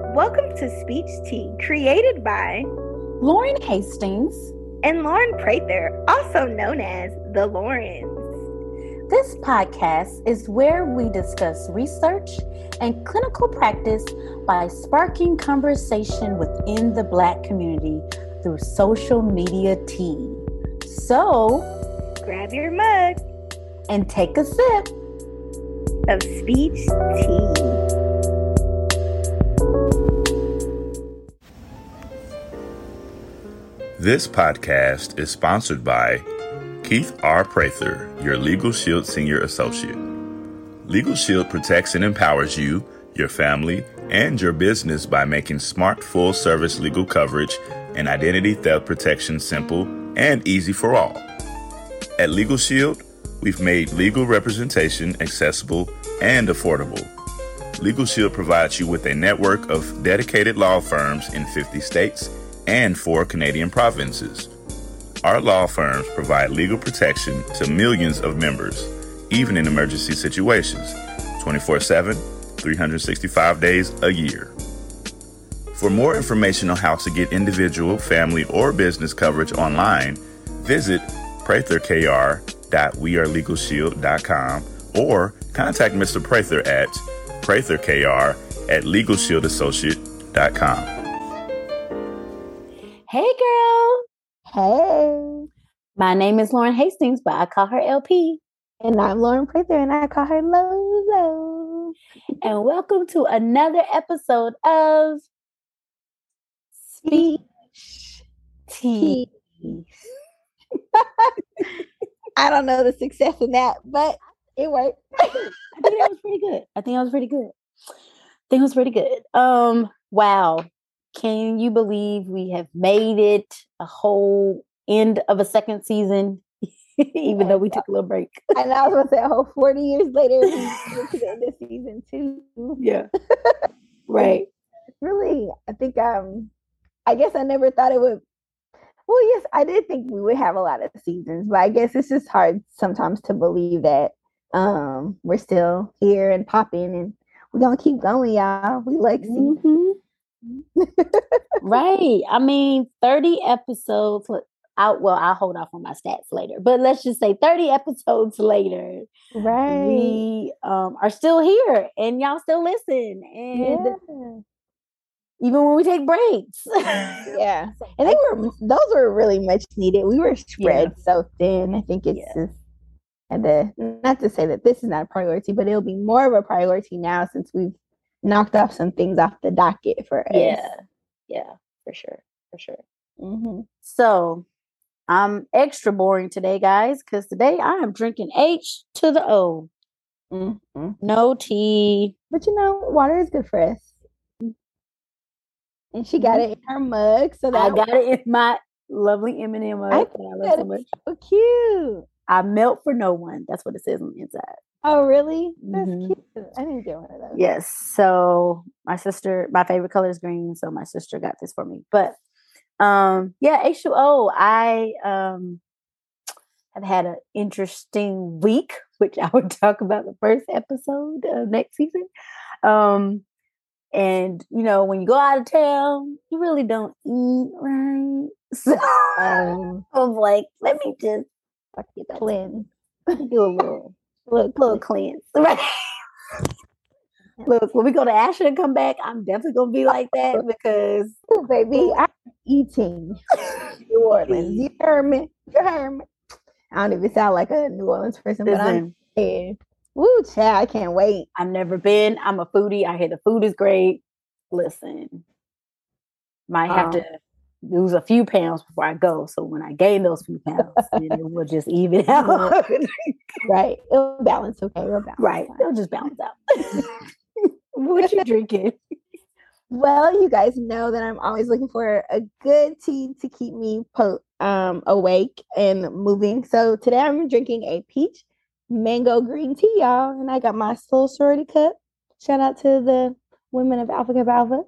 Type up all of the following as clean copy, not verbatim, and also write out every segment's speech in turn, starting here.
Welcome to Speech Tea, created by Lauren Hastings and Lauren Prather, also known as the Laurens. This podcast is where we discuss research and clinical practice by sparking conversation within the Black community through social media tea. So, grab your mug and take a sip of Speech Tea. This podcast is sponsored by Keith R. Prather, your Legal Shield Senior Associate. Legal Shield protects and empowers you, your family, and your business by making smart, full-service legal coverage and identity theft protection simple and easy for all. At Legal Shield, we've made legal representation accessible and affordable. Legal Shield provides you with a network of dedicated law firms in 50 states and 4 Canadian provinces. Our law firms provide legal protection to millions of members, even in emergency situations, 24/7, 365 days a year. For more information on how to get individual, family, or business coverage online, visit pratherkr.wearelegalshield.com or contact Mr. Prather at pratherkr@legalshieldassociate.com. Hey girl. Hey. My name is Lauren Hastings, but I call her LP. And I'm Lauren Prather, and I call her Lolo. And welcome to another episode of Speech Tea. I don't know the success in that, but it worked. I think that was pretty good. Wow. Can you believe we have made it a whole end of a second season, even though we took a little break? And I was going to say a whole 40 years later, we get to the end of season 2. Yeah. Right. Really, I think, I guess I never thought it would. Well, yes, I did think we would have a lot of seasons, but I guess it's just hard sometimes to believe that we're still here and popping, and we're going to keep going, y'all. We like seasons. Right. I mean, 30 episodes out. Well, I'll hold off on my stats later, but let's just say 30 episodes later, right? We are still here, and y'all still listen, and even when we take breaks, yeah. And those were really much needed. We were spread so thin. I think it's just, and not to say that this is not a priority, but it'll be more of a priority now since we've knocked off some things off the docket for us. Yeah, for sure. Mm-hmm. So I'm extra boring today, guys, because today I am drinking H to the O. Mm-hmm. No tea. But water is good for us. And she got it in her mug. So I got it in my lovely M&M mug. I love so much. So cute. I melt for no one. That's what it says on the inside. Oh, really? That's cute. I need to get one of those. Yes. So my favorite color is green. So my sister got this for me. But H2O, I have had an interesting week, which I would talk about the first episode of next season. And when you go out of town, you really don't eat right. So I was like, let me just cleanse. Do a little cleanse. Right. Look, when we go to Asher and come back, I'm definitely gonna be like that because baby, I'm eating New Orleans. You heard me. I don't even sound like a New Orleans person, but I'm scared. Woo, child, I can't wait. I've never been. I'm a foodie. I hear the food is great. Listen, might have to lose a few pounds before I go. So when I gain those few pounds, then it will just even out. Right. It'll balance. Okay. Right. It'll just balance out. What you drinking? Well, you guys know that I'm always looking for a good tea to keep me awake and moving. So today I'm drinking a peach mango green tea, y'all. And I got my Soul Sorority cup. Shout out to the women of Alpha Kappa Alpha.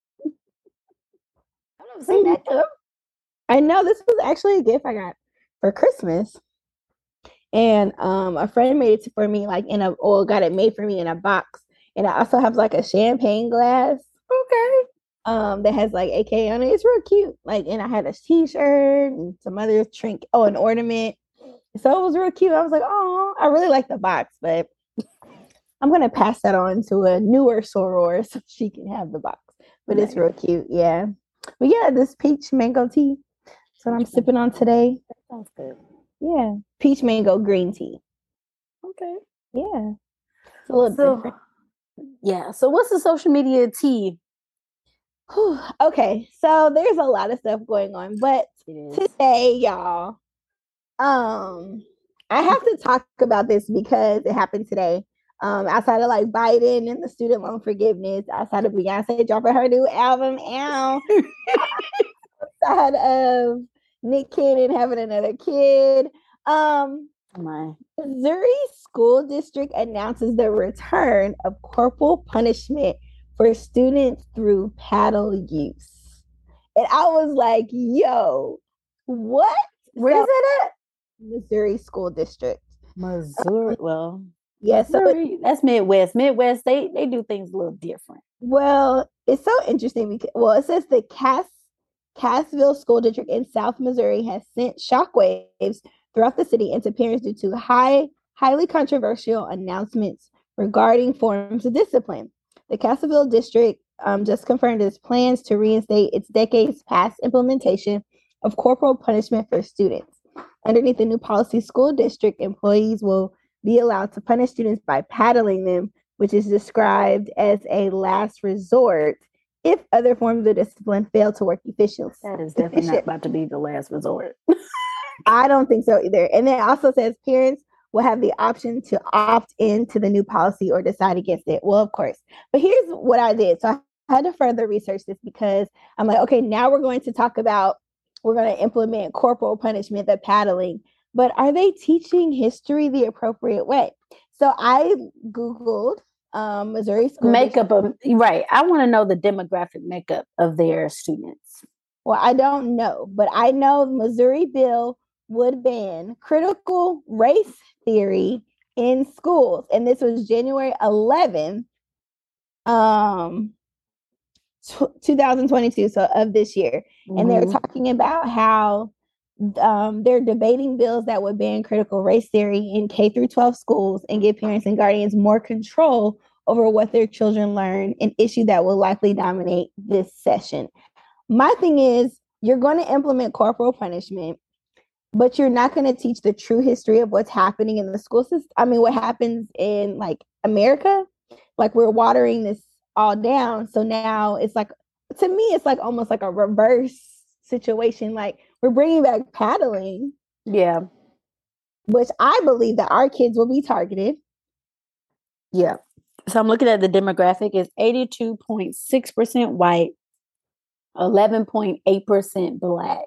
I've never seen that cup. I know, this was actually a gift I got for Christmas. And a friend made it for me got it made for me in a box. And I also have like a champagne glass. Okay. that has like AK on it. It's real cute. Like, and I had a t-shirt and some other an ornament. So it was real cute. I was like, oh, I really like the box, but I'm gonna pass that on to a newer soror so she can have the box. But nice. It's real cute, yeah. But yeah, this peach mango tea. That's what I'm sipping on today. That sounds good. Yeah, peach mango green tea. Okay. Yeah, it's a little different. Yeah. So what's the social media tea? Okay, so there's a lot of stuff going on, but today, y'all, I have to talk about this because it happened today. Outside of like Biden and the student loan forgiveness, outside of Beyonce dropping her new album, outside of Nick Cannon having another kid, Missouri School District announces the return of corporal punishment for students through paddle use. And I was like, yo, what? Where is it at? Missouri School District. Missouri, well, yes, yeah, so that's Midwest. Midwest, they do things a little different. Well, it's so interesting because, it says the Cassville School District in South Missouri has sent shockwaves throughout the city and to parents due to highly controversial announcements regarding forms of discipline. The Cassville District just confirmed its plans to reinstate its decades past implementation of corporal punishment for students. Underneath the new policy, school district employees will be allowed to punish students by paddling them, which is described as a last resort if other forms of discipline fail to work efficiently. That is definitely not about to be the last resort. I don't think so either. And then it also says parents will have the option to opt into the new policy or decide against it. Well, of course. But here's what I did. So I had to further research this because I'm like, okay, now we're going to implement corporal punishment, the paddling. But are they teaching history the appropriate way? So I Googled Missouri School makeup of, right. I want to know the demographic makeup of their students. Well, I don't know, but I know Missouri bill would ban critical race theory in schools. And this was January 11th, 2022, so of this year. Mm-hmm. And they're talking about how they're debating bills that would ban critical race theory in K through 12 schools and give parents and guardians more control over what their children learn, an issue that will likely dominate this session. My thing is, you're going to implement corporal punishment, but you're not going to teach the true history of what's happening in the school system. I mean, what happens in like America, like we're watering this all down. So now it's like, to me, it's like almost like a reverse situation. Like we're bringing back paddling. Yeah. Which I believe that our kids will be targeted. Yeah. So I'm looking at the demographic. It's 82.6% white, 11.8% black,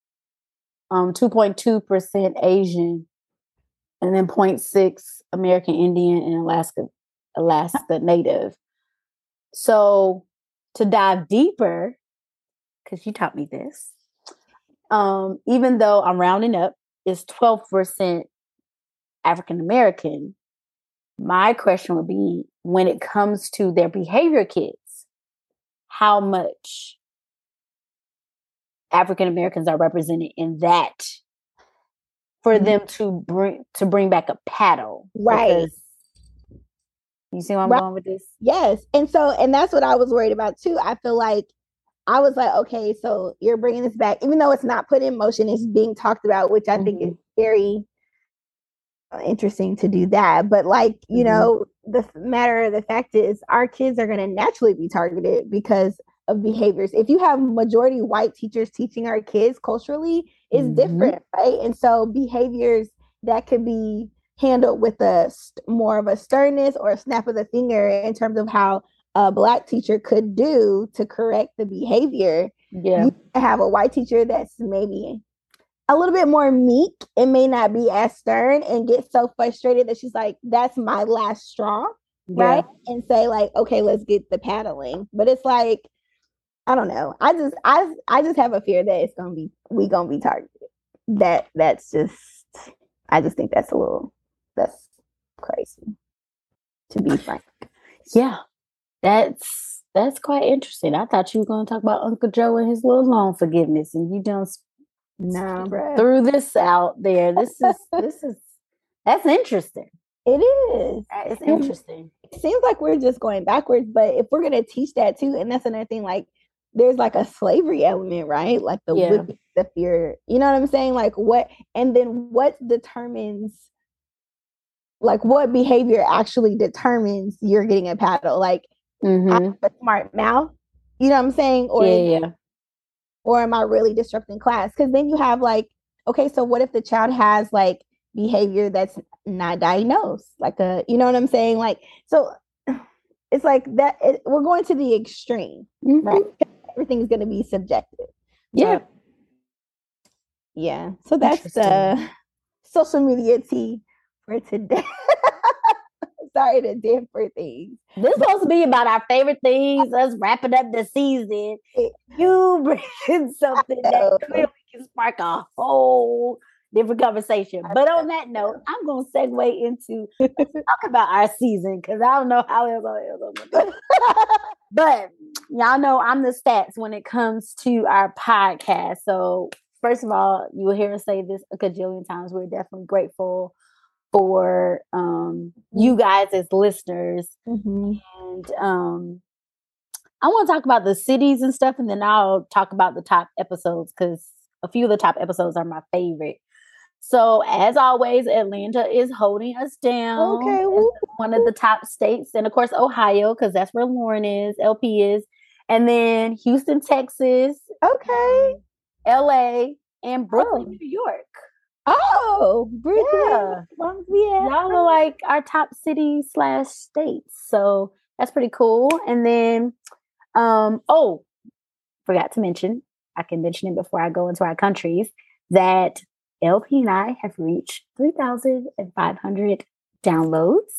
2.2% Asian, and then 0.6% American Indian and Alaska Native. So to dive deeper, because you taught me this, even though I'm rounding up, it's 12% African American. My question would be, when it comes to their behavior kids, how much African Americans are represented in that for them to bring back a paddle? Right. You see where I'm going with this? Yes. And that's what I was worried about too. I feel like I was like, okay, so you're bringing this back, even though it's not put in motion, it's being talked about, which I think is very interesting to do that. But like, you know, the matter of the fact is our kids are going to naturally be targeted because of behaviors. If you have majority white teachers teaching our kids culturally, it's different, right? And so behaviors that could be handled with more of a sternness or a snap of the finger in terms of how a black teacher could do to correct the behavior. Yeah. You have a white teacher that's maybe a little bit more meek and may not be as stern and get so frustrated that she's like, that's my last straw, right? And say like, okay, let's get the paddling. But it's like, I don't know. I just have a fear that we gonna be targeted. I just think that's crazy, to be frank. Yeah. That's quite interesting. I thought you were going to talk about Uncle Joe and his little loan forgiveness, and you don't threw this out there. This is that's interesting. It is. It's interesting. It seems like we're just going backwards, but if we're going to teach that too, and that's another thing, like there's like a slavery element, right? Like the fear, you know what I'm saying? Like what determines, like what behavior actually determines you're getting a paddle? Like I have a smart mouth, you know what I'm saying? Or am I really disrupting class? Because then you have like, okay, so what if the child has like behavior that's not diagnosed, like you know what I'm saying? Like, so it's like that. We're going to the extreme, right? Everything's going to be subjective. Yeah. Yeah. So that's the social media tea for today. Sorry to damper things. This is supposed to be about our favorite things, us wrapping up the season. You bring something that clearly can spark a whole different conversation. But on that note, I'm going to segue into talk about our season, because I don't know how else I'm going to do it. But y'all know I'm the stats when it comes to our podcast. So first of all, you will hear us say this a gajillion times. We're definitely grateful for you guys as listeners. And I want to talk about the cities and stuff, and then I'll talk about the top episodes, because a few of the top episodes are my favorite. So as always, Atlanta is holding us down. Okay. One of the top states. And of course, Ohio, because that's where Lauren is, LP is. And then Houston, Texas. Okay. LA and Brooklyn, New York. Oh, Brooklyn. Yeah. Y'all are like our top city / states. So that's pretty cool. And then, forgot to mention, I can mention it before I go into our countries, that LP and I have reached 3,500 downloads.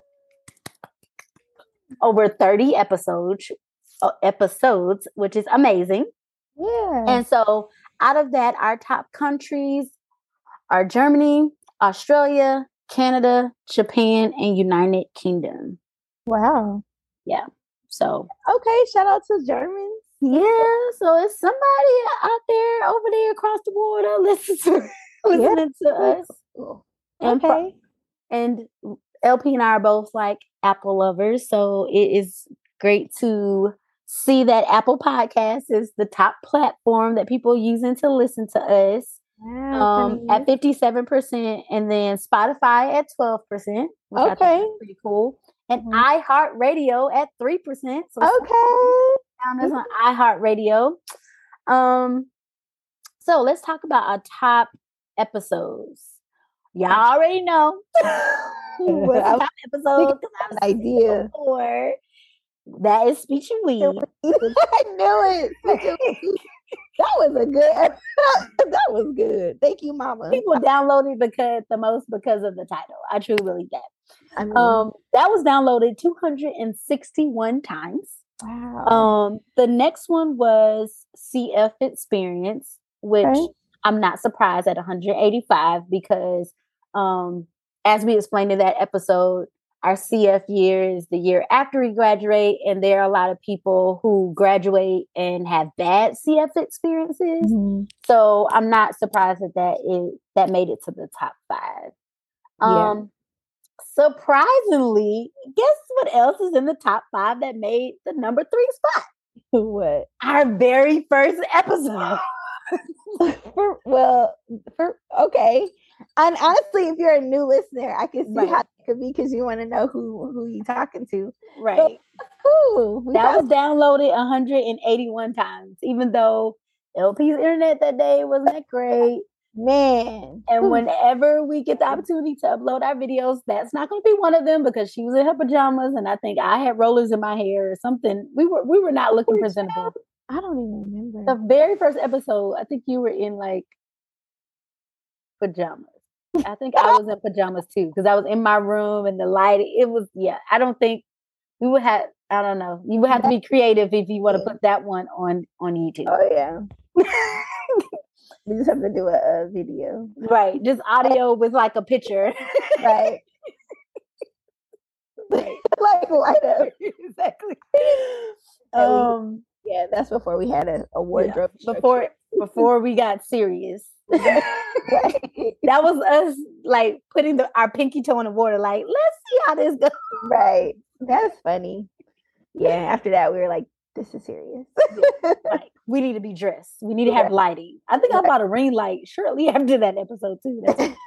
Over 30 episodes, which is amazing. Yeah. And so out of that, our top countries are Germany, Australia, Canada, Japan, and United Kingdom. Wow. Yeah. So. Okay. Shout out to Germans. Yeah. So it's somebody out there over there across the border listening to us. Okay. And LP and I are both like Apple lovers. So it is great to see that Apple Podcasts is the top platform that people are using to listen to us. At 57%, and then Spotify at 12%, which I think is pretty cool. And iHeartRadio at 3%. So found us on iHeartRadio. So let's talk about our top episodes. Y'all already know what's the top episode. I have an idea. Before. That is Speech and Weed. I knew it. That was a good. That was good. Thank you, Mama. People download it because of the title. I truly believe that. That was downloaded 261 times. Wow. The next one was CF Experience, which I'm not surprised at 185, because as we explained in that episode, our CF year is the year after we graduate, and there are a lot of people who graduate and have bad CF experiences. So I'm not surprised that made it to the top 5. Surprisingly, guess what else is in the top 5 that made the number 3 spot? What? Our very first episode. Okay. And honestly, if you're a new listener, I can see how it could be, because you want to know who you're talking to. Right. So, cool. That was downloaded 181 times, even though LP's internet that day wasn't that great. Man. And whenever we get the opportunity to upload our videos, that's not going to be one of them, because she was in her pajamas and I think I had rollers in my hair or something. We were not looking presentable. I don't even remember. The very first episode, I think you were in like pajamas. I think I was in pajamas too, because I was in my room and the light. It was, I don't think we would have. I don't know. You would have to be creative if you want to put that one on YouTube. Oh yeah. We just have to do a video, right? Just audio with like a picture, right? like light up. Exactly. Yeah, that's before we had a wardrobe. Before we got serious. Right. That was us like putting our pinky toe in the water, like, let's see how this goes. Right. That's funny. Yeah, after that we were like, this is serious. Like, we need to be dressed. We need to have lighting. I think I bought a ring light shortly after that episode too.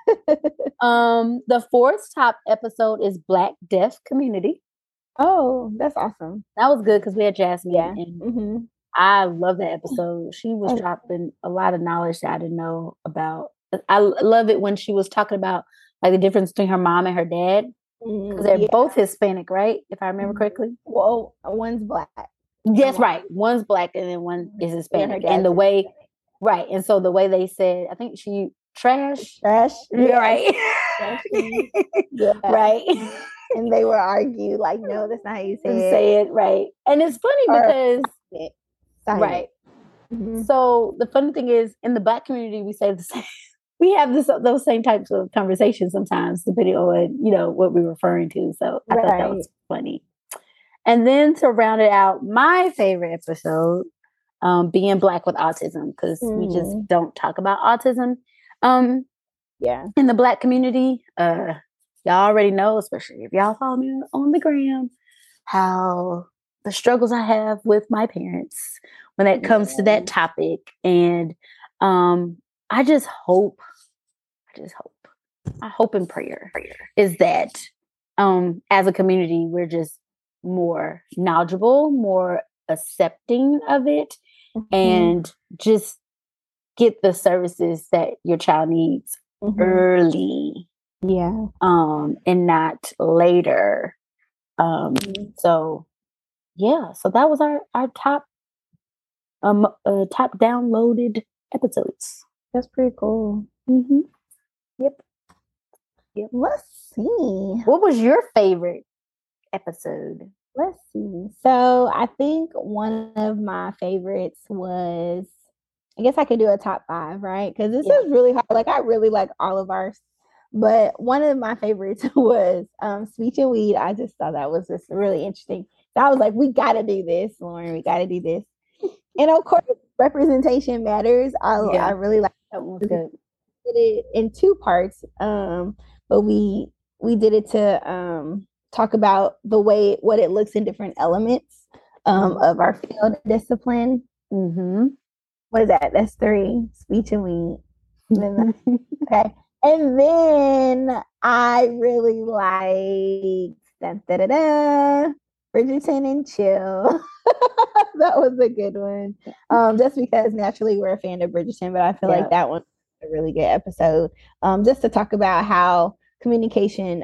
The fourth top episode is Black Deaf Community. Oh, that's awesome. That was good because we had Jasmine. Yeah. And I love that episode. She was dropping a lot of knowledge that I didn't know about. I love it when she was talking about like the difference between her mom and her dad. Because they're both Hispanic, right? If I remember correctly. Well, one's Black. Yes, right. One's Black and then one is Hispanic. And the way, right. And so the way they said, I think she trash. Yeah, right. Yeah. Right. And they would argue like, no, that's not how you say it. Right. And it's funny because right. So the funny thing is, in the Black community, we say the same. We have those same types of conversations sometimes, depending on what we're referring to. So I thought that was funny. And then to round it out, my favorite episode, being Black with Autism, because we just don't talk about autism. In the Black community, y'all already know, especially if y'all follow me on the gram, how the struggles I have with my parents when it comes to that topic. And I hope and prayer is that as a community, we're just more knowledgeable, more accepting of it, and just get the services that your child needs early. Yeah. And not later. So that was our top downloaded episodes. That's pretty cool. Yep. Let's see. What was your favorite episode? Let's see. So I think one of my favorites was, I guess I could do a top 5, right? Because this is really hard. Like, I really like all of ours. But one of my favorites was Speech and Weed. I just thought that was just really interesting. So I was like, we got to do this, Lauren. We got to do this. And of course, representation matters. I really like that one. Was good. We did it in 2 parts, but we did it to talk about what it looks in different elements of our field discipline. What is that? That's 3. Speech and Weed. Okay. And then I really liked Bridgerton and Chill. That was a good one. Just because naturally we're a fan of Bridgerton, but I feel like that one was a really good episode. Just to talk about how communication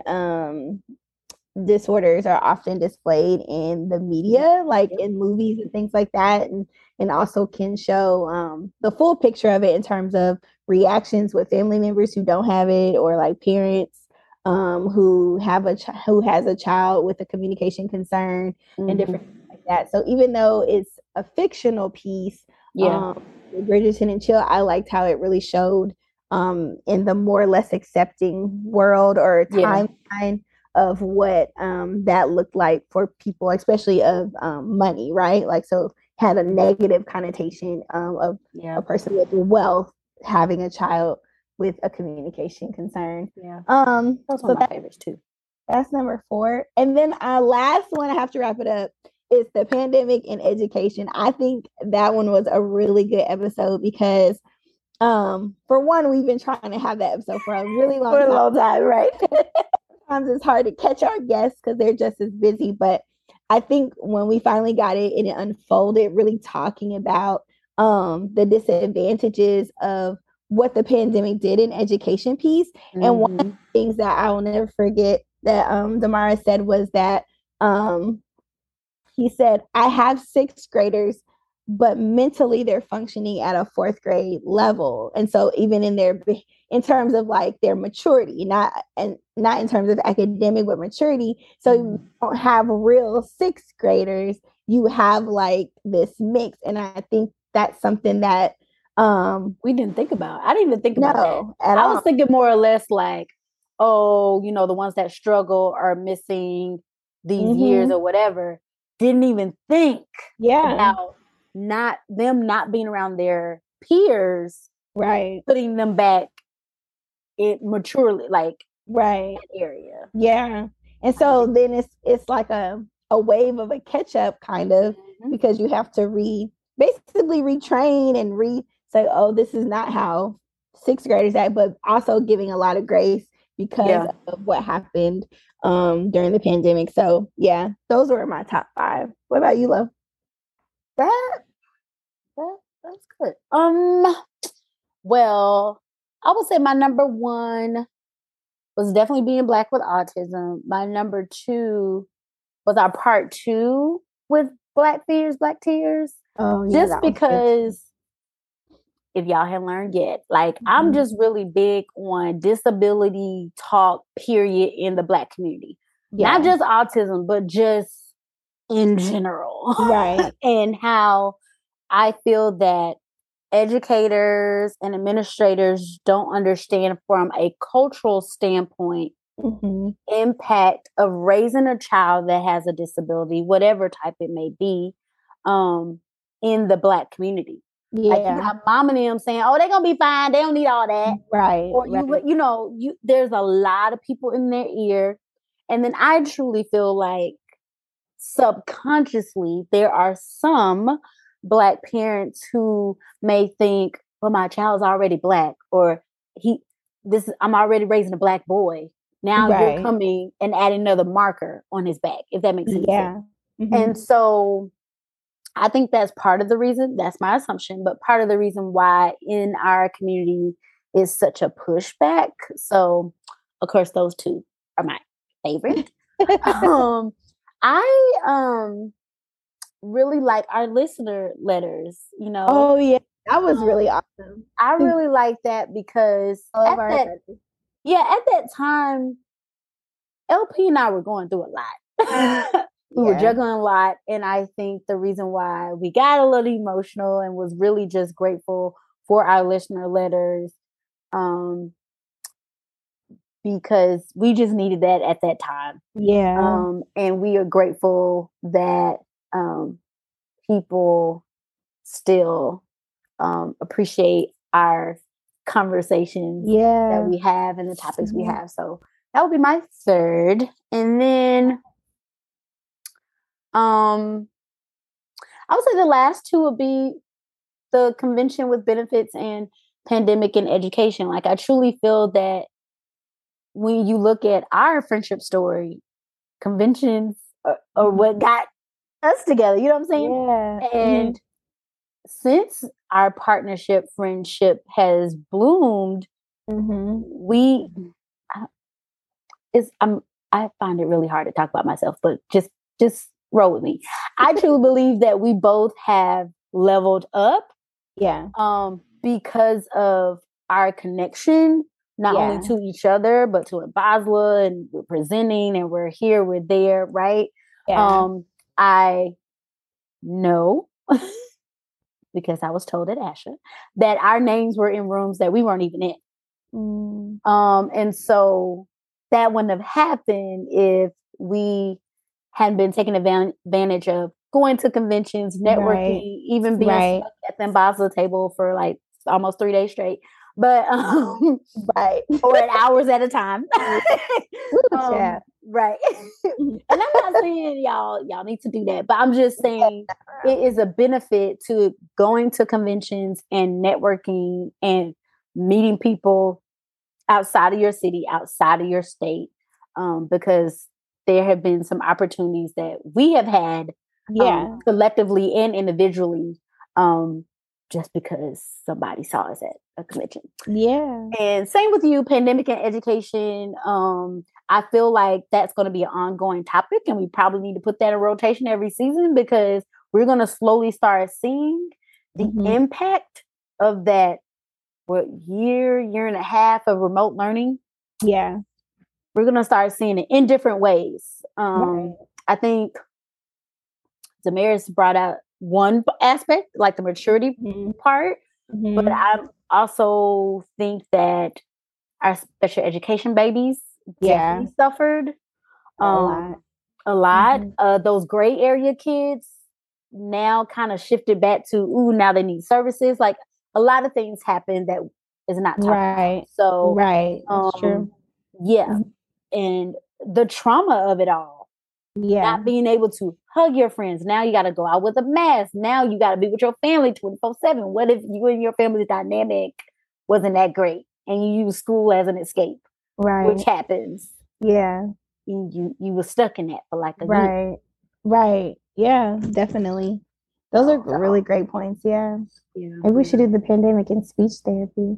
disorders are often displayed in the media, like in movies and things like that, and also can show the full picture of it in terms of reactions with family members who don't have it, or like parents who has a child with a communication concern and different things like that. So even though it's a fictional piece, Bridgerton and Chill, I liked how it really showed in the more or less accepting world or timeline of what that looked like for people, especially of money, right? Like, so had a negative connotation of a person with wealth having a child with a communication concern. Those are my favorites too. That's number 4. And then our last one, I have to wrap it up, is the pandemic and education. I think that one was a really good episode because for one, we've been trying to have that episode for a really long time, right? Sometimes it's hard to catch our guests because they're just as busy, but I think when we finally got it and it unfolded, really talking about the disadvantages of what the pandemic did in education piece. And one of the things that I will never forget that Damara said was that he said, I have 6th graders, but mentally they're functioning at a 4th grade level. And so even in terms of like their maturity, not in terms of academic, but maturity. So you don't have real 6th graders, you have like this mix. And I think that's something that we didn't think about. I didn't even think about that. I was thinking more or less like, the ones that struggle are missing these years or whatever, didn't even think about not being around their peers, right, putting them back it maturely, like right, that area. Yeah. And so then it's like a wave of a catch up kind of, because you have to basically retrain and say, oh, this is not how sixth graders act, but also giving a lot of grace because of what happened during the pandemic. So yeah, those were my top 5. What about you, Lo? That's good. Well, I would say my number 1 was definitely being Black with autism. My number 2 was our part 2 with Black Fears, Black Tears. Oh, yeah, just because if y'all haven't learned yet, like I'm just really big on disability talk, period, in the Black community. Not just autism, but just in general. Right. And how I feel that educators and administrators don't understand from a cultural standpoint impact of raising a child that has a disability, whatever type it may be, in the Black community. Like you got mom and them saying, "Oh, they're gonna be fine. They don't need all that." Right. Or there's a lot of people in their ear, and then I truly feel like subconsciously there are some Black parents who may think, "Well, my child's already Black," or I'm already raising a Black boy. Now you're coming and adding another marker on his back, if that makes sense. Yeah. And so I think that's part of the reason, that's my assumption, but part of the reason why in our community is such a pushback. So, of course, those 2 are my favorite. I really like our listener letters, Oh, yeah. That was really awesome. I really like that because at that time, LP and I were going through a lot. We were juggling a lot. And I think the reason why we got a little emotional and was really just grateful for our listener letters, because we just needed that at that time. Yeah. And we are grateful that people still appreciate our conversations that we have and the topics we have. So that would be my 3rd. And then I would say the last 2 would be the convention with benefits and pandemic and education. Like I truly feel that when you look at our friendship story, conventions are what got us together. You know what I'm saying? Yeah. And since our partnership, friendship has bloomed, I find it really hard to talk about myself, but just roll with me. I truly believe that we both have leveled up. Yeah. Because of our connection, not only to each other, but to Basla, and we're presenting and we're here, we're there, right? Yeah. I know because I was told at Asha that our names were in rooms that we weren't even in. And so that wouldn't have happened if we hadn't been taking advantage of going to conventions, networking, even being stuck at the Basla table for like almost 3 days straight. But or at hours at a time. Right. And I'm not saying y'all need to do that, but I'm just saying it is a benefit to going to conventions and networking and meeting people outside of your city, outside of your state, because there have been some opportunities that we have had collectively and individually, just because somebody saw us at a convention. Yeah. And same with you, pandemic and education. I feel like that's going to be an ongoing topic, and we probably need to put that in rotation every season, because we're going to slowly start seeing the impact of that year and a half of remote learning. Yeah. We're going to start seeing it in different ways. I think Damaris brought out one aspect, like the maturity part, but I also think that our special education babies definitely suffered. a lot. Those gray area kids now kind of shifted back to, now they need services. Like a lot of things happen that is not talked about. So, That's true. Yeah. And the trauma of it all. Yeah. Not being able to hug your friends. Now you got to go out with a mask. Now you got to be with your family 24/7. What if you and your family's dynamic wasn't that great and you use school as an escape? Right. Which happens. Yeah. You were stuck in that for like a year. Right. Yeah, definitely. Those are really great points. Yeah. Maybe we should do the pandemic and speech therapy.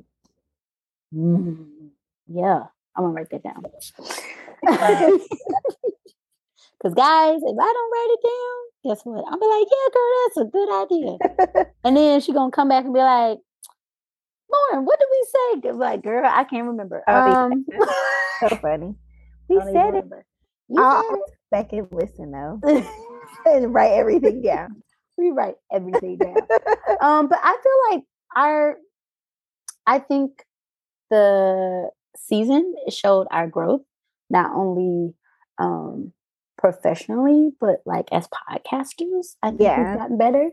Yeah. I'm going to write that down. Because guys, if I don't write it down, guess what? I'll be like, yeah, girl, that's a good idea. And then she's going to come back and be like, Lauren, what did we say? Because like, girl, I can't remember. So funny. We said it. I'll back and listen though. And write everything down. We write everything down. But I feel like I think the season showed our growth, not only professionally, but like as podcasters. I think we've gotten better.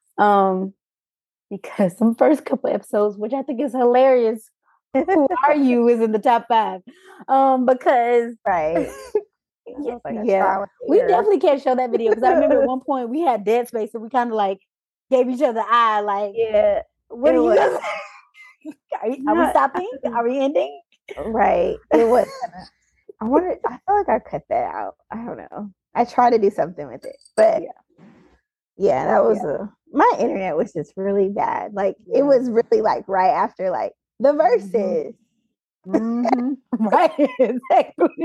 Because some first couple episodes, which I think is hilarious, Who Are You is in the top 5. Because we definitely can't show that video because I remember at one point we had dead space and we kind of like gave each other eye like, what are you gonna say? Are we stopping? Are we ending? Right. It was. I feel like I cut that out. I don't know. I tried to do something with it, but that was my internet was just really bad. Like it was really like right after like the verses. Right, exactly.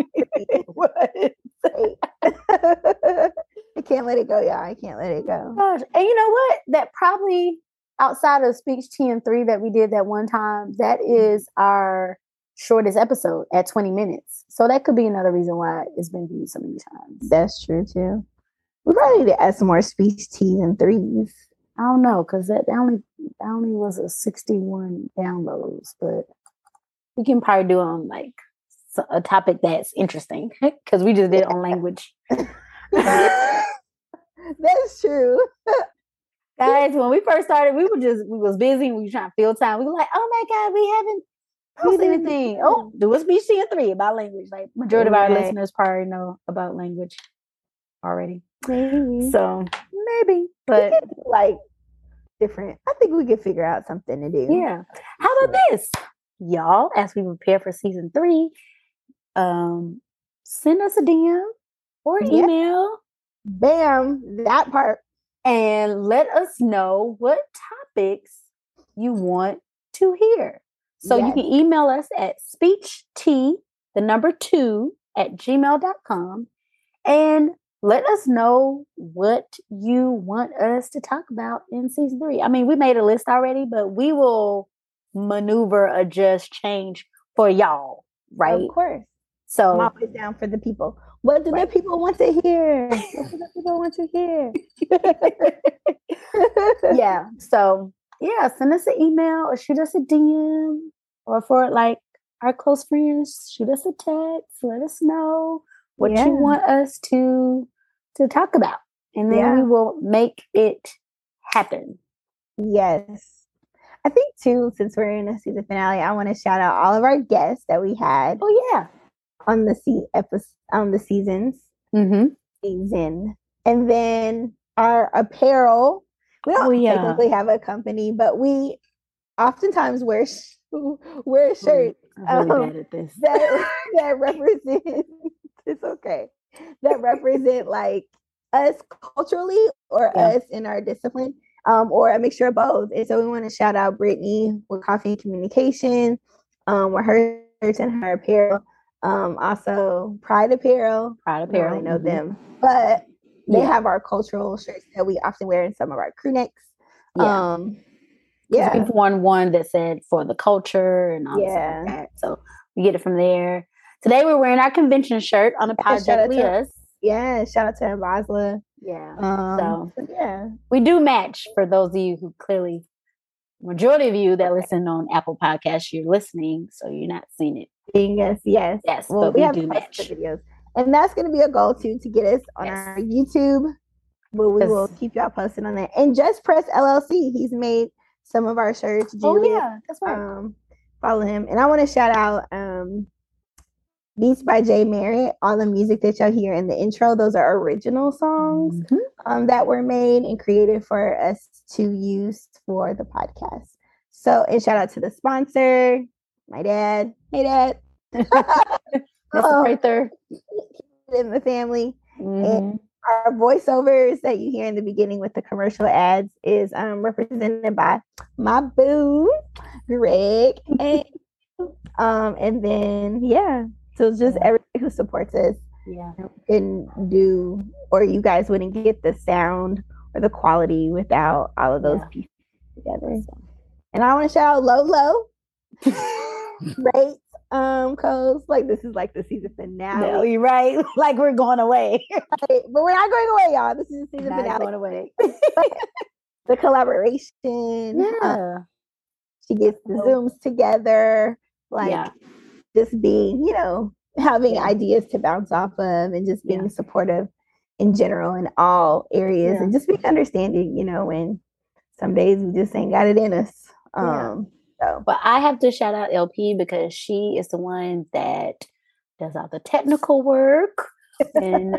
I can't let it go, y'all. I can't let it go. Gosh. And you know what? That probably outside of Speech TN3 that we did that one time, that is our shortest episode at 20 minutes. So that could be another reason why it's been viewed so many times. That's true too. We probably need to add some more Speech TN3s. I don't know, because that only was a 61 downloads, but we can probably do it on like a topic that's interesting because we just did it on language. That's true. Guys, when we first started, we was busy. We were trying to fill time. We were like, oh my God, we haven't posted anything. Oh, do a Speech TN3 about language. Like majority of our listeners probably know about language already. Maybe. So maybe, but like different. I think we could figure out something to do. Yeah. How about this? Y'all, as we prepare for season 3, send us a DM or email. Bam, that part. And let us know what topics you want to hear. So you can email us at speecht2@gmail.com and let us know what you want us to talk about in season 3. I mean, we made a list already, but we will maneuver, adjust, change for y'all, right? Of course. So I'm always down for the people. What do the people want to hear? What do the people want to hear? So send us an email or shoot us a DM, or for like our close friends, shoot us a text. Let us know what you want us to talk about, and then we will make it happen. Yes. I think too, since we're in the season finale, I want to shout out all of our guests that we had. Oh yeah, on the seasons. Season, and then our apparel. We don't technically have a company, but we oftentimes wear shirts. I'm really bad at this. that represent. It's okay. That represent like us culturally or us in our discipline. Or a mixture of both. And so we want to shout out Brittany with Coffee and Communication, with her shirts and her apparel. Also Pride Apparel. I don't really know them, but they have our cultural shirts that we often wear in some of our crew necks. We've worn one that said "For the Culture" and all stuff like that. So we get it from there. Today we're wearing our convention shirt on Apologically Us. Yeah, shout out to Basla. We do match. For those of you who clearly, majority of you that listen on Apple Podcasts, you're listening, so you're not seeing it. Yes. Well, but we do match videos. And that's going to be a goal too, to get us on our YouTube. But we will keep y'all posted on that. And Just Press LLC, he's made some of our shirts. That's right. Follow him. And I want to shout out Beats by Jay Merritt. All the music that y'all hear in the intro, those are original songs that were made and created for us to use for the podcast. So, and shout out to the sponsor, my dad. Hey, Dad. Mr. Prather. In the family. And our voiceovers that you hear in the beginning with the commercial ads is represented by my boo, Greg. And then, so just everybody who supports us couldn't do, or you guys wouldn't get the sound or the quality without all of those pieces together. So. And I want to shout out Lolo. Great codes. Like, this is like the season finale. No, you're right. Like, we're going away. But we're not going away, y'all. This is the season finale. Going away. The collaboration. Yeah. She gets the Zooms together. Like, just being, having ideas to bounce off of, and just being supportive in general in all areas, and just being understanding, when some days we just ain't got it in us. So. But I have to shout out LP because she is the one that does all the technical work and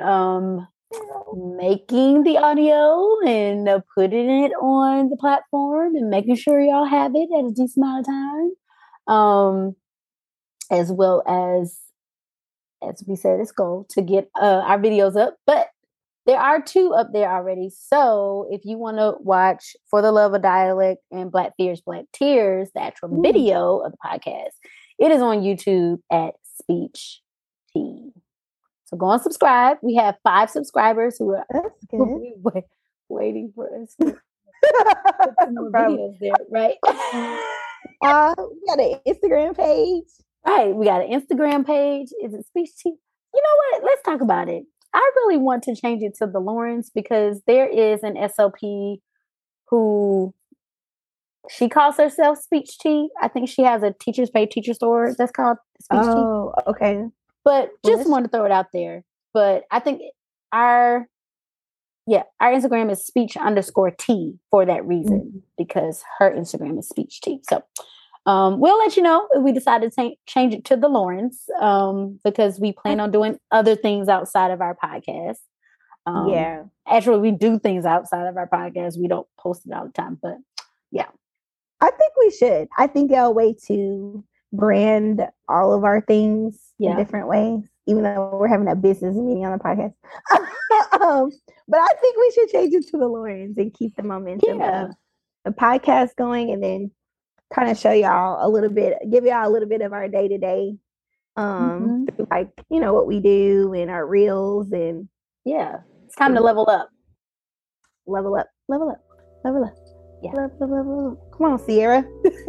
making the audio and putting it on the platform and making sure y'all have it at a decent amount of time. As well as we said, it's goal to get our videos up. But there are 2 up there already. So if you want to watch For the Love of Dialect and Black Fears, Black Tears, the actual video of the podcast, it is on YouTube at Speech T. So go and subscribe. We have 5 subscribers who are waiting for us to put some more videos there, right? We got an Instagram page. Right. We got an Instagram page. Is it Speech T? You know what? Let's talk about it. I really want to change it to the Lawrence because there is an SLP who she calls herself Speech Tea. I think she has a Teachers Pay Teacher store that's called Speech Tea. Oh, okay. But just want to throw it out there. But I think our Instagram is speech_T for that reason, because her Instagram is Speech T. So we'll let you know if we decide to change it to the Lawrence, because we plan on doing other things outside of our podcast. Actually, we do things outside of our podcast. We don't post it all the time, but I think we should. I think a way to brand all of our things in different ways, even though we're having a business meeting on the podcast. But I think we should change it to the Lawrence and keep the momentum of the podcast going, and then kind of show y'all give y'all a little bit of our day-to-day, like, what we do and our reels, and it's time to level up. Level up. Yeah. Level up. Come on, Sierra.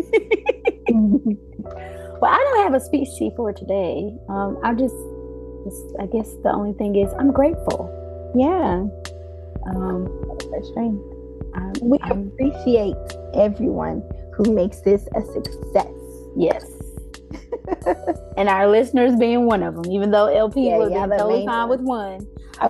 Well, I don't have a speech sheet for today. I guess the only thing is I'm grateful. Yeah. We appreciate everyone who makes this a success. Yes. And our listeners being one of them, even though LP would be totally fine with one.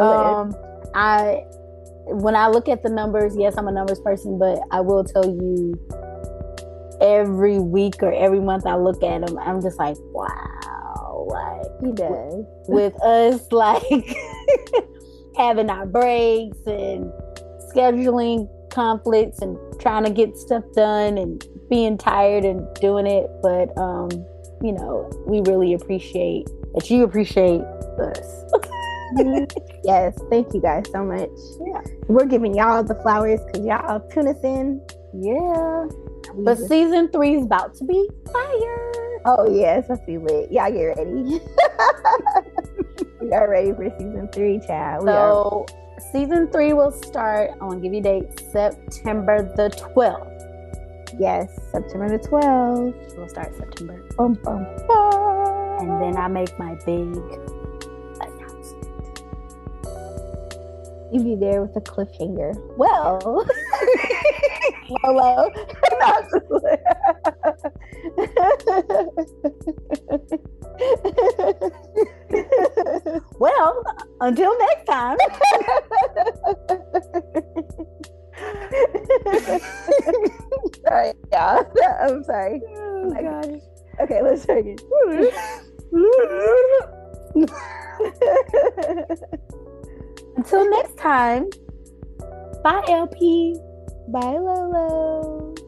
When I look at the numbers, yes, I'm a numbers person, but I will tell you, every week or every month I look at them, I'm just like, wow, like he does. With us, like having our breaks and scheduling conflicts and trying to get stuff done and being tired and doing it, but we really appreciate that you appreciate us. Yes, thank you guys so much. Yeah, we're giving y'all the flowers because y'all tune us in. Yeah, but season 3 is about to be fire. Oh yes, let's be lit. Y'all get ready. We are ready for season 3, child. So season 3 will start. I want to give you dates. September the 12th. Yes, September the 12th. We'll start September. Bum, bum, bum. And then I make my big announcement. You be there with a cliffhanger. Well, Lolo. Well, until next time. Sorry, yeah. I'm sorry. Oh, gosh. Okay, let's try again. Until next time. Bye, LP. Bye, Lolo.